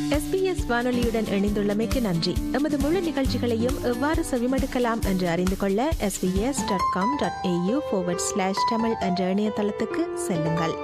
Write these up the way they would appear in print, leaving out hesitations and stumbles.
SBS வானொலியுடன் இணைந்துள்ளமைக்கு நன்றி. எமது முழு நிகழ்ச்சிகளையும் எவ்வாறு செவிமடுக்கலாம் என்று அறிந்து கொள்ள sbs.com.au/tamil என்ற இணையதளத்துக்கு செல்லுங்கள்.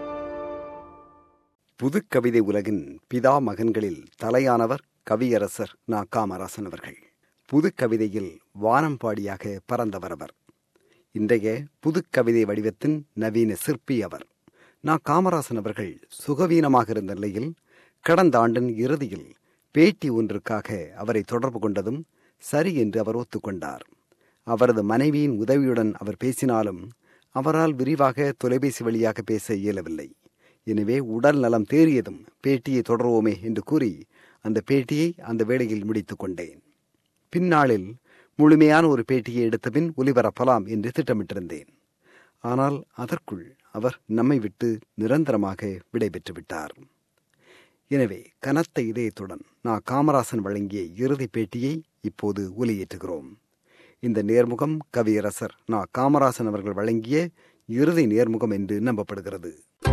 புதுக்கவிதை உலகின் பிதா மகன்களில் தலையானவர் கவியரசர் நா. காமராசன் அவர்கள். புதுக்கவிதையில் வானம்பாடியாக பறந்தவர் அவர். இன்றைய புதுக்கவிதை வடிவத்தின் நவீன சிற்பி அவர். நா. காமராசன் அவர்கள் சுகவீனமாக இருந்த நிலையில் கடந்த ஆண்டின் இறுதியில் பேட்டி ஒன்றுக்காக அவரை தொடர்பு கொண்டதும் சரி என்று அவர் ஒத்துக்கொண்டார். அவரது மனைவியின் உதவியுடன் அவர் பேசினாலும் அவரால் விரிவாக தொலைபேசி வழியாக பேச இயலவில்லை. எனவே உடல் நலம் தேறியதும் பேட்டியை தொடர்வோமே என்று கூறி அந்த பேட்டியை அந்த வேளையில் முடித்துக் கொண்டேன். பின்னாளில் முழுமையான ஒரு பேட்டியை எடுத்த பின் ஒலிபரப்பலாம் என்று திட்டமிட்டிருந்தேன். ஆனால் அதற்குள் அவர் நம்மை விட்டு நிரந்தரமாக விடைபெற்று விட்டார். எனவே கனத்த இதயத்துடன் நா. காமராசன் வழங்கிய இறுதி பேட்டியை இப்போது ஒலியேற்றுகிறோம். இந்த நேர்முகம் கவியரசர் நா. காமராசன் அவர்கள் வழங்கிய இறுதி நேர்முகம் என்று நம்பப்படுகிறது.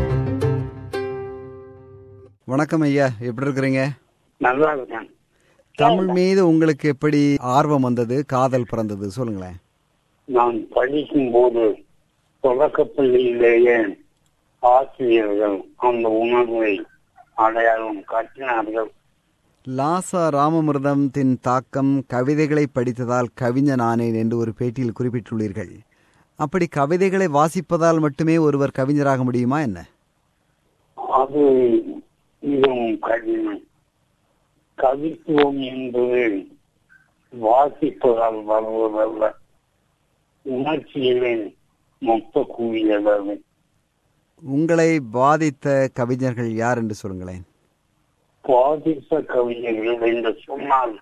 வணக்கம் ஐயா, எப்படி இருக்கிறீங்க? நல்லா இருக்கேன். தமிழ் மீது உங்களுக்கு எப்படி ஆர்வம் வந்தது, காதல் பிறந்தது, சொல்லுங்களேன். நான் படிக்கும் போது தொடக்கப்பள்ளியிலேயே ஆசிரியர்கள் அந்த உணர்வை அடையாளம் காட்டினார்கள். லாசா ராமமிர்தத்தின் தாக்கம் கவிதைகளை படித்ததால் கவிஞன் ஆனேன் என்று ஒரு பேட்டியில் குறிப்பிட்டுள்ளீர்கள். அப்படி கவிதைகளை வாசிப்பதால் மட்டுமே ஒருவர் கவிஞராக முடியுமா என்ன? அது மிகவும் கடினம். கவித்துவம் என்பது வாசிப்பதால் வருவதல்ல, உணர்ச்சிகளின் மொத்த கூறியதாகும். உங்களை பாதித்த கவிஞர்கள் யார் என்று சொல்லுங்களேன். பாதித்த கவிஞர்கள் என்று சொன்னால்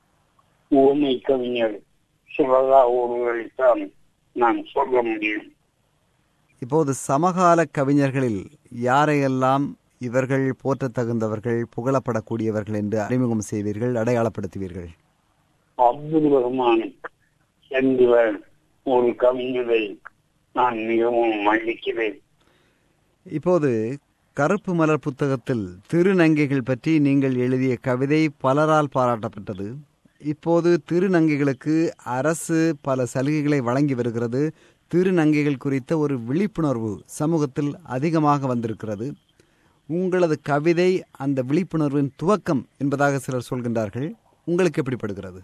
ஊமை கவிஞர் சிவகா ஒருவரைத்தான் நான் சொல்ல முடியும். இப்போது சமகால கவிஞர்களில் யாரையெல்லாம் இவர்கள் போற்ற தகுந்தவர்கள், புகழப்படக்கூடியவர்கள் என்று அறிமுகம் செய்வீர்கள், அடையாளப்படுத்துவீர்கள்? அப்துல் ரஹ்மான் என்கிற ஒரு கவிஞரை நான் மிகவும் மதிக்கிறேன். இப்போது கருப்பு மலர் புத்தகத்தில் திருநங்கைகள் பற்றி நீங்கள் எழுதிய கவிதை பலரால் பாராட்டப்பட்டது. இப்போது திருநங்கைகளுக்கு அரசு பல சலுகைகளை வழங்கி வருகிறது. திருநங்கைகள் குறித்த ஒரு விழிப்புணர்வு சமூகத்தில் அதிகமாக வந்திருக்கிறது. உங்களது கவிதை அந்த விழிப்புணர்வின் துவக்கம் என்பதாக சிலர் சொல்கின்றார்கள். உங்களுக்கு எப்படிப்படுகிறது?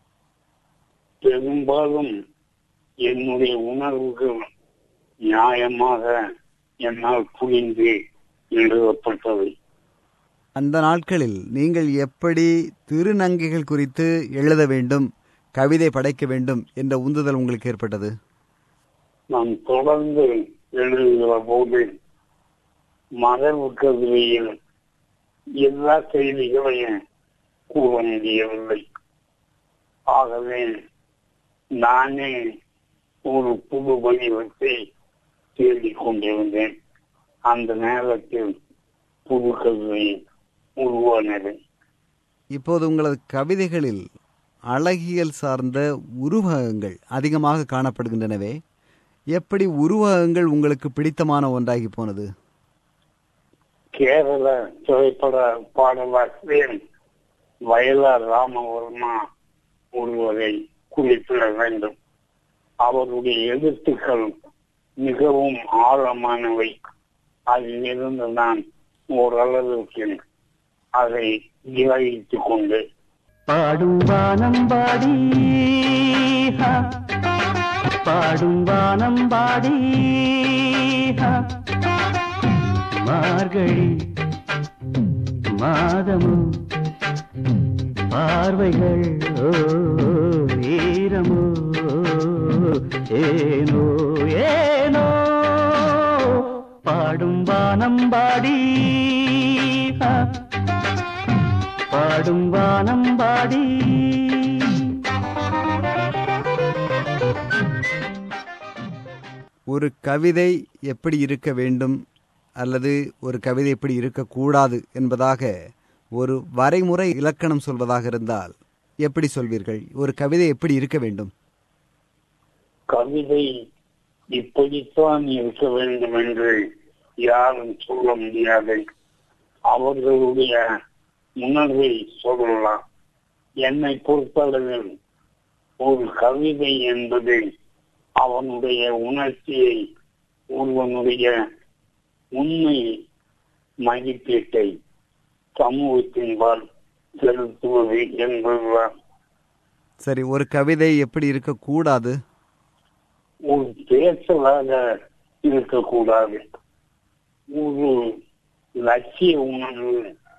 பெரும்பாலும் என்னுடைய உணர்வுகள் நியாயமாக என்னால் புரிந்து எழுதப்பட்டவை. அந்த நாட்களில் நீங்கள் எப்படி திருநங்கைகள் குறித்து எழுத வேண்டும், கவிதை படைக்க வேண்டும் என்ற உந்துதல் உங்களுக்கு ஏற்பட்டது? நான் தொடர்ந்து எழுதுகிற போது மரபு கவிதையில் எல்லா செய்திகளையும் கூற முடியவில்லை. ஆகவே நானே ஒரு புது வடிவத்தை தேடிக் கொண்டிருந்தேன். அந்த நேரத்தில் புது கவிதை உருவானது. இப்போது உங்களது கவிதைகளில் அழகியல் சார்ந்த உருவகங்கள் அதிகமாக காணப்படுகின்றனவே, எப்படி உருவகங்கள் உங்களுக்கு பிடித்தமான ஒன்றாகி போனது? கேரள திரைப்பட பாடலாசிரியர் வயலார் ராமவர்மா ஒருவரை குறிப்பிட வேண்டும். அவருடைய எழுத்துக்கள் மிகவும் ஆழமானவை. அதிலிருந்து நான் ஓரளவுக்கு அதை கிரகித்துக் கொண்டு பாடும் வானம் பாடி பாடும் வானம் பாடி மார்கழி மாதமோ பார்வைகள் ஈரமோ ஏனோ ஏனோ பாடும் வானம் பாடி பாடும் வானம் பாடி. ஒரு கவிதை எப்படி இருக்க வேண்டும் அல்லது ஒரு கவிதை எப்படி இருக்கக்கூடாது என்பதாக ஒரு வரைமுறை இலக்கணம் சொல்வதாக இருந்தால் எப்படி சொல்வீர்கள்? ஒரு கவிதை எப்படி இருக்க வேண்டும்? கவிதை இப்படித்தான் இருக்க வேண்டும் என்று யாரும் சொல்ல முடியாது. அவர்களுடைய உணர்வை சொல்லலாம். என்னை பொறுத்தளவில் ஒரு கவிதை என்பது அவனுடைய உணர்ச்சியை, ஒருவனுடைய உண்மை மதிப்பீட்டை சமூகத்தின்பால் செலுத்துவது என்பதுதான். சரி, ஒரு கவிதை எப்படி இருக்கக்கூடாது? ஒரு பேசலாக இருக்கக்கூடாது. ஒரு லட்சிய உணர்வு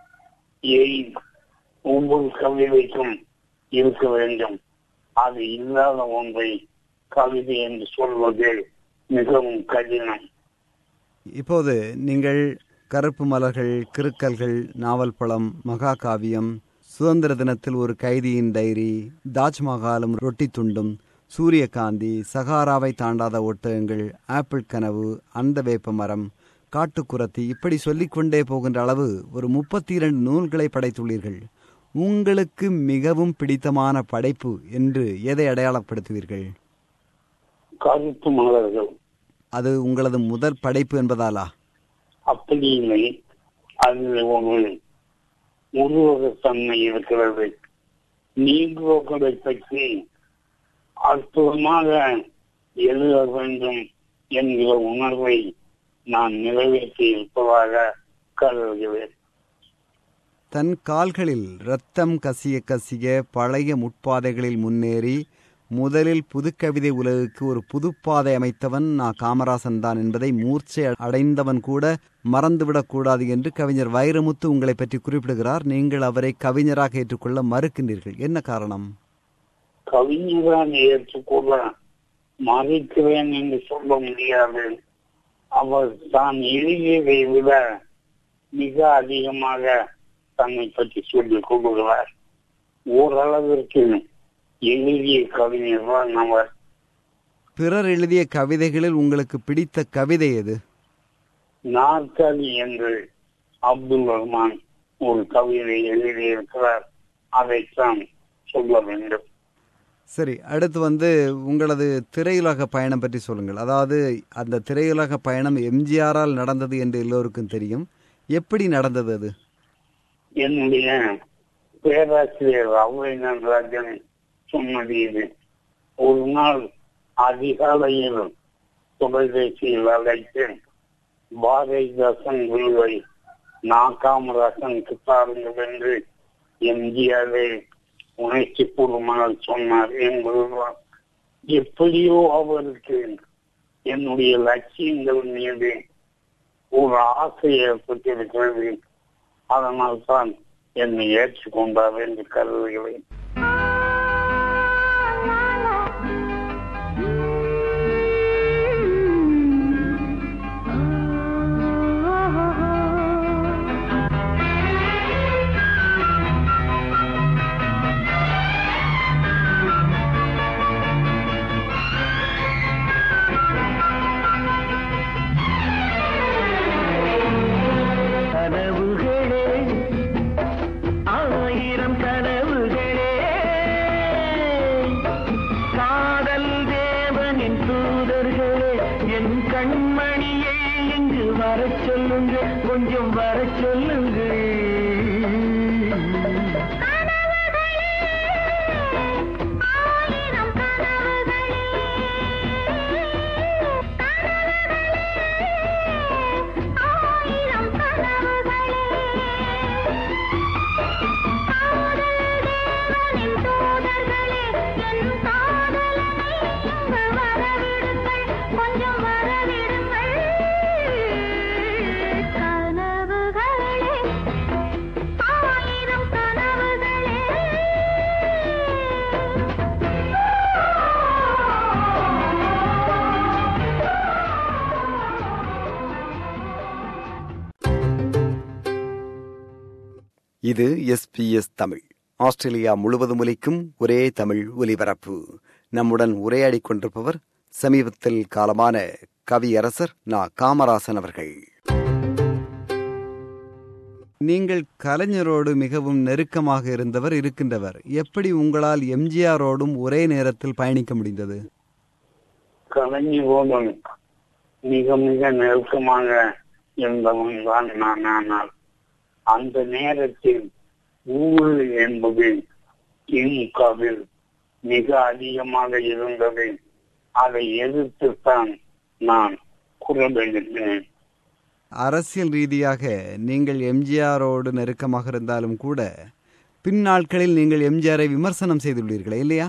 ஒவ்வொரு கவிதைக்கும் இருக்க வேண்டும். அது இல்லாத ஒன்றை கவிதை என்று சொல்வது மிகவும் கடினம். இப்போது நீங்கள் கருப்பு மலர்கள், கிறுக்கல்கள், நாவல் பழம், மகாகாவியம், சுதந்திர தினத்தில் ஒரு கைதியின் டைரி, தாஜ்மஹாலும் ரொட்டி துண்டும், சூரியகாந்தி, சகாராவை தாண்டாத ஒட்டகங்கள், ஆப்பிள் கனவு, அந்த வேப்ப மரம், காட்டுக்குரத்தி, இப்படி சொல்லிக்கொண்டே போகின்ற அளவு ஒரு 32 நூல்களை படைத்துள்ளீர்கள். உங்களுக்கு மிகவும் பிடித்தமான படைப்பு என்று எதை அடையாளப்படுத்துவீர்கள்? கருப்பு மலர்கள். அது உங்களது முதல் படைப்பு என்பதாலா? அப்படி இல்லை, அதில் ஒரு உருவகத்தன்மை இருக்கிறது. நீக்ரோக்களை பற்றி அற்புதமாக எழுத வேண்டும் என்கிற உணர்வை நான் நிறைவேற்றி இருப்பதாக கருதுகிறேன். தன் கால்களில் இரத்தம் கசிய கசிய பழைய முட்பாதைகளில் முன்னேறி முதலில் புதுக்கவிதை உலகுக்கு ஒரு புதுப்பாதை அமைத்தவன் நான் காமராசன் தான் என்பதை மூர்ச்சை அடைந்தவன் கூட மறந்துவிடக்கூடாது என்று கவிஞர் வைரமுத்து உங்களை பற்றி குறிப்பிடுகிறார். நீங்கள் அவரை கவிஞராக ஏற்றுக்கொள்ள மறுக்கின்றீர்கள். என்ன காரணம்? கவிஞராக ஏற்றுக்கொள்ள மறுக்கிறேன் என்று சொல்ல முடியாது. அவர் தான் எழுதியதை விட மிக அதிகமாக தன்னை பற்றி சொல்லிக் கொள்கிறார். ஓரளவிற்கு எழுதிய கவிஞர் தான் அவர். பிறர் எழுதிய கவிதைகளில் உங்களுக்கு பிடித்த கவிதை எது? நாற்காலி என்று அப்துல் ரஹ்மான் ஒரு கவிதை எழுதியிருக்கிறார். அதைத்தான் சொல்ல வேண்டும். சரி, அடுத்து உங்களது திரையுலக பயணம் பற்றி சொல்லுங்கள். அதாவது அந்த திரையுலக பயணம் எம்ஜிஆரால் நடந்தது என்று எல்லோருக்கும் தெரியும். எப்படி நடந்தது அது? என்னுடைய பேராசிரியர் அவ்வை நடராஜன் சொன்னது இது. ஒரு நாள் அதிகாலையில் தொலைபேசியில் அழைத்து பாரதிதாசன் விருதை காமராசனுக்கு தாருங்கள் என்று எம்ஜிஆரை உணர்ச்சி பூர்வமாக சொன்னார் என்பதுதான். எப்படியோ அவருக்கு என்னுடைய லட்சியங்கள் மீது ஒரு ஆசை ஏற்பட்டிருக்கிறது. அதனால் தான் என்னை ஏற்றுக்கொண்டார் என்று கருதுகிறேன். கொஞ்சம் வர சொல்லுங்க. இது SBS தமிழ். ஆஸ்திரேலியா முழுவதும் ஒலிக்கும் ஒரே தமிழ் ஒலிபரப்பு. நம்முடன் உரையாடிக் கொண்டிருப்பவர் சமீபத்தில் காலமான கவியரசர் காமராசன் அவர்கள். நீங்கள் கலைஞரோடு மிகவும் நெருக்கமாக இருக்கின்றவர். எப்படி உங்களால் எம்ஜிஆரோடும் ஒரே நேரத்தில் பயணிக்க முடிந்தது? கலைஞரோடும் மிக மிக நெருக்கமாக இருந்தவன் தான் நான். ஆனால் அந்த நேரத்தில் ஊழல் என்பது திமுகவில் மிக அதிகமாக இருந்தது. அதை எதிர்த்துத்தான் நான் குரல் எழுப்பினேன். அரசியல் ரீதியாக நீங்கள் எம்ஜிஆரோடு நெருக்கமாக இருந்தாலும் கூட பின்னாட்களில் நீங்கள் எம்ஜிஆரை விமர்சனம் செய்துள்ளீர்களே இல்லையா?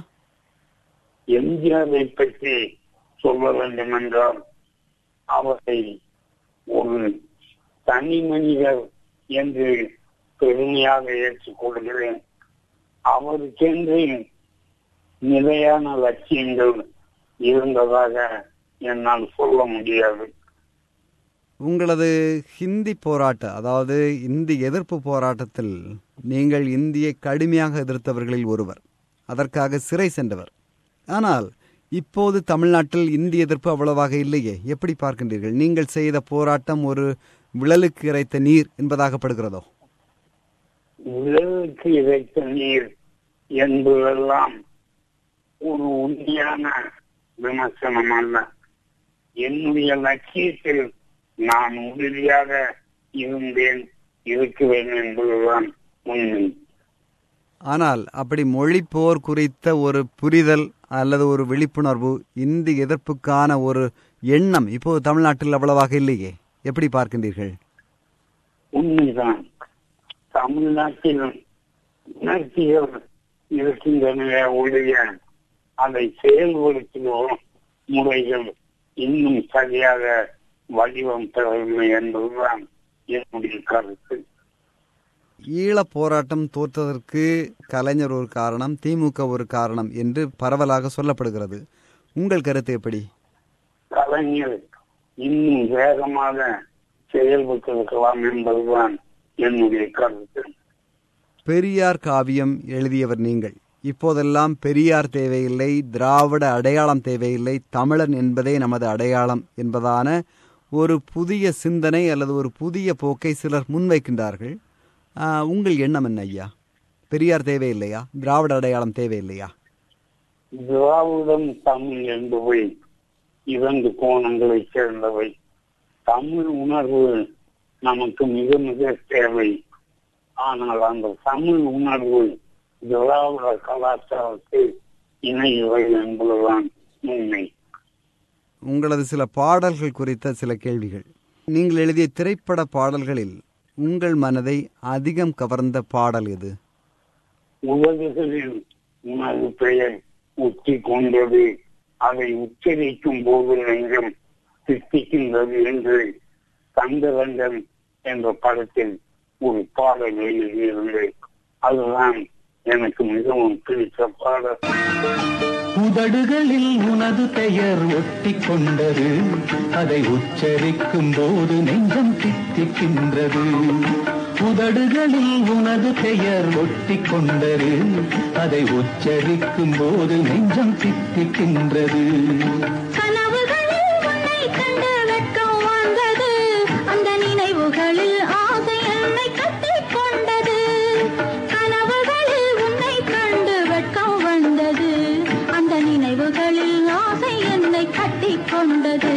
எம்ஜிஆரை பற்றி சொல்ல வேண்டும் என்றால் அவரை ஒரு தனி மனிதர் என்று பெருமையாக ஏற்றுக்கொள்கிறேன். அவருக்கென்று நிலையான லட்சியங்கள் இருந்ததாக என்னால் சொல்ல முடியாது. உங்களது ஹிந்தி போராட்டம், அதாவது இந்தி எதிர்ப்பு போராட்டத்தில் நீங்கள் இந்தியை கடுமையாக எதிர்த்தவர்களில் ஒருவர், அதற்காக சிறை சென்றவர். ஆனால் இப்போது தமிழ்நாட்டில் இந்தி எதிர்ப்பு அவ்வளவாக இல்லையே, எப்படி பார்க்கின்றீர்கள்? நீங்கள் செய்த போராட்டம் ஒரு விழலுக்கு இறைத்த நீர் என்பதாகப்படுகிறதோ? விழலுக்கு இறைத்த நீர் என்பதெல்லாம் ஒரு உண்மையான விமர்சனம் அல்ல. என்னுடைய லட்சியத்தில் நான் உறுதியாக இருக்கிறேன் என்பதுதான் உண்மை. ஆனால் அப்படி மொழி போர் குறித்த ஒரு புரிதல் அல்லது ஒரு விழிப்புணர்வு, இந்தி எதிர்ப்புக்கான ஒரு எண்ணம் இப்போது தமிழ்நாட்டில் அவ்வளவாக இல்லையே, எப்படி பார்க்கின்றீர்கள்? உண்மைதான். தமிழ்நாட்டில் உணர்ச்சிகள் இருக்கின்றன ஒழிய அதை செயல்படுத்தும் முறைகள் இன்னும் சரியாக வடிவம் பெறவில்லை என்பதுதான் என்னுடைய கருத்து. ஈழ போராட்டம் தோற்றதற்கு கலைஞர் ஒரு காரணம், திமுக ஒரு காரணம் என்று பரவலாக சொல்லப்படுகிறது. உங்கள் கருத்து எப்படி? கலைஞர் இன்னும் வேகமாக செயல்பட்டிருக்கலாம் என்பதுதான் என்னுடைய கருத்து. பெரியார் காவியம் எழுதியவர் நீங்கள். இப்போதெல்லாம் பெரியார் தேவையில்லை, திராவிட அடையாளம் தேவையில்லை, தமிழன் என்பதே நமது அடையாளம் என்பதான ஒரு புதிய சிந்தனை அல்லது ஒரு புதிய போக்கை சிலர் முன்வைக்கின்றார்கள். உங்கள் எண்ணம் என்ன ஐயா? பெரியார் தேவையில்லையா? திராவிட அடையாளம் தேவையில்லையா? திராவிடம் தமிழ் என்பவை இரண்டு கோணங்களை சேர்ந்தவை. தமிழ் உணர்வு நமக்கு மிக மிக தேவை. ஆனால் அந்த தமிழ் உணர்வு திராவிட கலாச்சாரத்தை இணையவை என்பதுதான் உண்மை. உங்களது சில பாடல்கள் குறித்த சில கேள்விகள். நீங்கள் எழுதிய திரைப்பட பாடல்களில் உங்கள் மனதை அதிகம் கவர்ந்த பாடல் எது? உலகுகளில் உணவு பெயர் உச்சி கொண்டது, அதை உச்சரிக்கும் போது நெஞ்சம் சித்திக்கின்றது என்று சந்திரன் என்ற படத்தில் ஒரு பாடல் எழுதியிருந்து அதுதான் எனக்கு மிகவும் பிடித்த பாடல். உதடுகளில் உனது பெயர் ஒட்டி கொண்டது, அதை உச்சரிக்கும் போது நெஞ்சம் தித்திக்கின்றது. உதடுகளில் உனது பெயர் ஒட்டி கொண்டது, அதை உச்சரிக்கும் போது நெஞ்சம் தித்திக்கின்றது. கனவுகளில் உன்னை கண்டு வெட்கம் வந்தது, அந்த நினைவுகளில் ஆசை என்னை கட்டிக் கொண்டது. கனவுகளில் உன்னை கண்டு வெட்கம் வந்தது, அந்த நினைவுகளில் ஆசை என்னை கட்டிக் கொண்டது.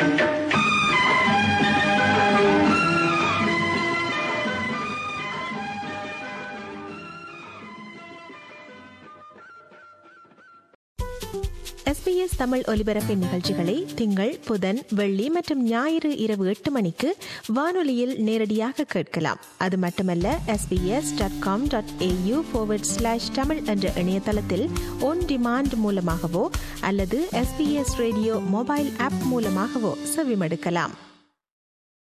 SBS தமிழ் ஒலிபரப்பின் நிகழ்ச்சிகளை திங்கள், புதன், வெள்ளி மற்றும் ஞாயிறு இரவு 8 மணிக்கு வானொலியில் நேரடியாக கேட்கலாம். அது மட்டுமல்ல, sbs.com.au/tamil என்ற இணையதளத்தில் ஒன் டிமாண்ட் மூலமாகவோ அல்லது SBS ரேடியோ மொபைல் ஆப் மூலமாகவோ செவிமடுக்கலாம்.